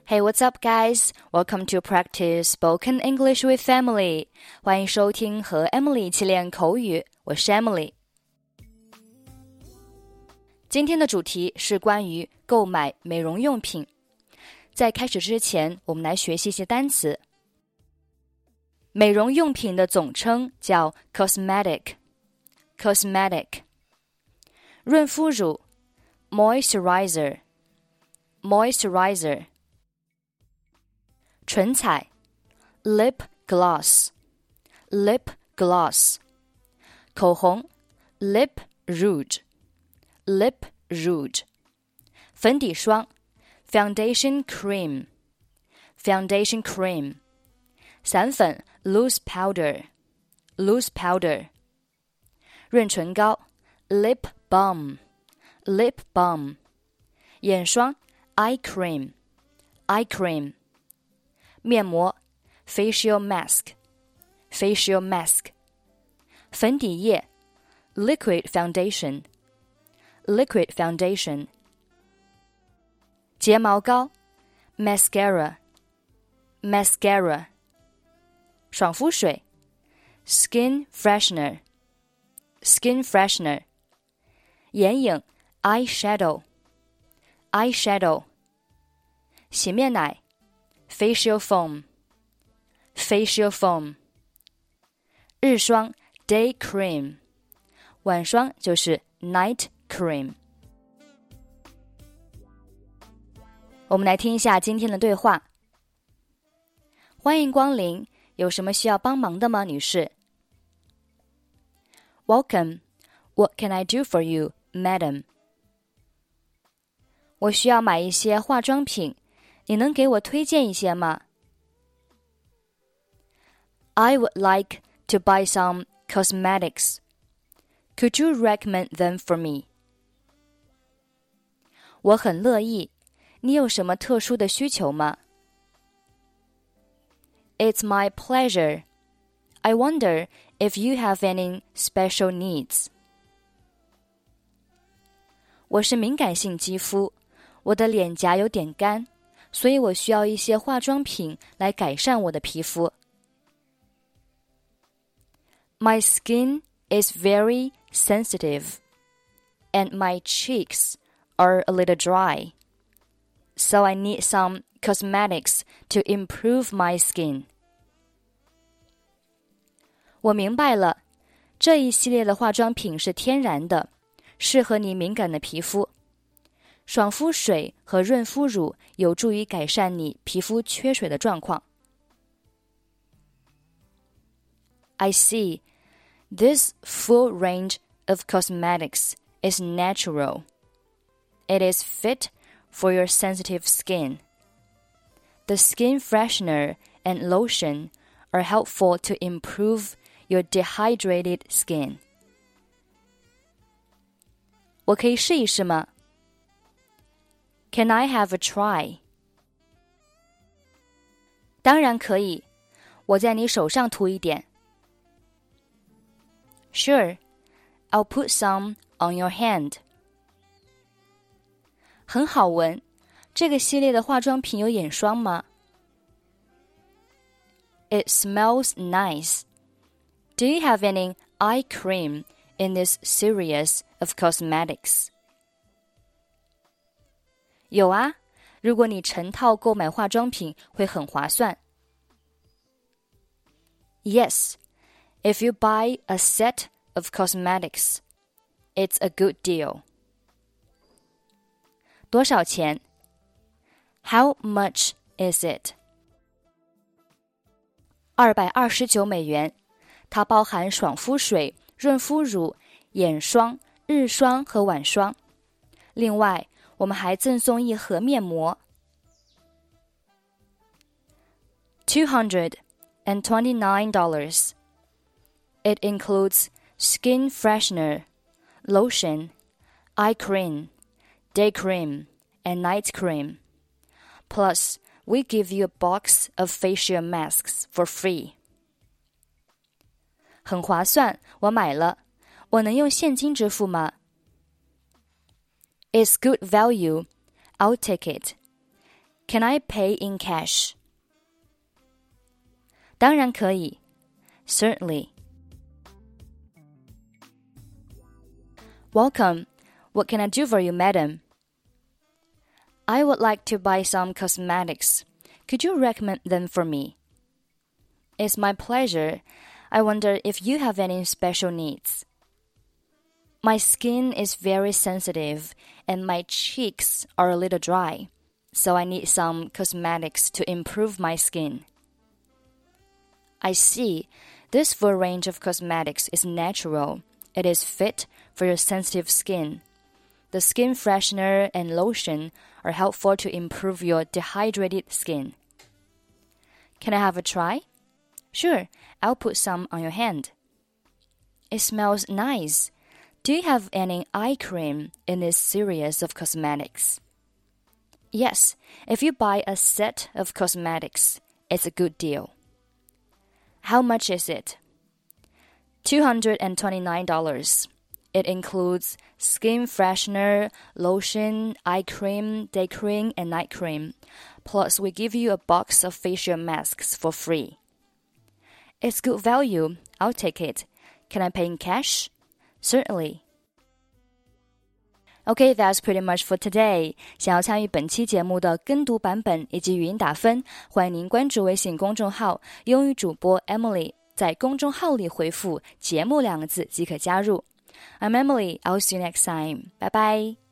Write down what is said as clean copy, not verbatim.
Hey, what's up, guys? Welcome to practice spoken English with Emily. 欢迎收听和 Emily 一起练口语，我是 Emily。今天的主题是关于购买美容用品。在开始之前，我们来学习一些单词。美容用品的总称叫 cosmetic。润肤乳 moisturizer。唇彩 lip gloss。口红 lip rouge。粉底霜 foundation cream。散粉 loose powder。润唇膏 lip balm。眼霜 eye cream。面膜 facial mask。粉底液 liquid foundation。睫毛膏 mascara。爽肤水 skin freshener。眼影 eyeshadow。洗面奶 facial foam。日霜 day cream。晚霜就是 night cream。我们来听一下今天的对话。欢迎光临，有什么需要帮忙的吗，女士？ Welcome. What can I do for you, madam? 我需要买一些化妆品，你能给我推荐一些吗？ I would like to buy some cosmetics. Could you recommend them for me? 我很乐意，你有什么特殊的需求吗？ It's my pleasure. I wonder if you have any special needs. 我是敏感性肌肤，我的脸颊有点干，所以我需要一些化妆品来改善我的皮肤。My skin is very sensitive, and my cheeks are a little dry, so I need some cosmetics to improve my skin. 我明白了，这一系列的化妆品是天然的，适合你敏感的皮肤。爽肤水和润肤乳有助于改善你皮肤缺水的状况。I see. This full range of cosmetics is natural. It is fit for your sensitive skin. The skin freshener and lotion are helpful to improve your dehydrated skin. 我可以试一试吗？ Can I have a try? 当然可以，我在你手上涂一点。Sure, I'll put some on your hand. 很好闻，这个系列的化妆品有眼霜吗？ It smells nice. Do you have any eye cream in this series of cosmetics? 有啊，如果你成套购买化妆品会很划算。Yes, if you buy a set of cosmetics, it's a good deal. 多少钱？ How much is it? 229美元，它包含爽肤水、润肤乳、眼霜、日霜和晚霜。另外，我们还赠送一盒面膜。$229. It includes skin freshener, lotion, eye cream, day cream, and night cream. Plus, we give you a box of facial masks for free. 很划算，我买了。我能用现金支付吗？ It's good value. I'll take it. Can I pay in cash? 当然可以 Certainly. Welcome. What can I do for you, madam? I would like to buy some cosmetics. Could you recommend them for me? It's my pleasure. I wonder if you have any special needs. My skin is very sensitive and my cheeks are a little dry, so I need some cosmetics to improve my skin. I see. This full range of cosmetics is natural. It is fit for your sensitive skin. The skin freshener and lotion are helpful to improve your dehydrated skin. Can I have a try? Sure, I'll put some on your hand. It smells nice. Do you have any eye cream in this series of cosmetics? Yes, if you buy a set of cosmetics, it's a good deal. How much is it? $229. It includes skin freshener, lotion, eye cream, day cream, and night cream. Plus, we give you a box of facial masks for free. It's good value. I'll take it. Can I pay in cash? Certainly. Okay, that's pretty much for today. 想要参与本期节目的跟读版本以及语音打分，欢迎您关注微信公众号英语主播 Emily， 在公众号里回复节目2个字即可加入。I'm Emily, I'll see you next time. Bye bye.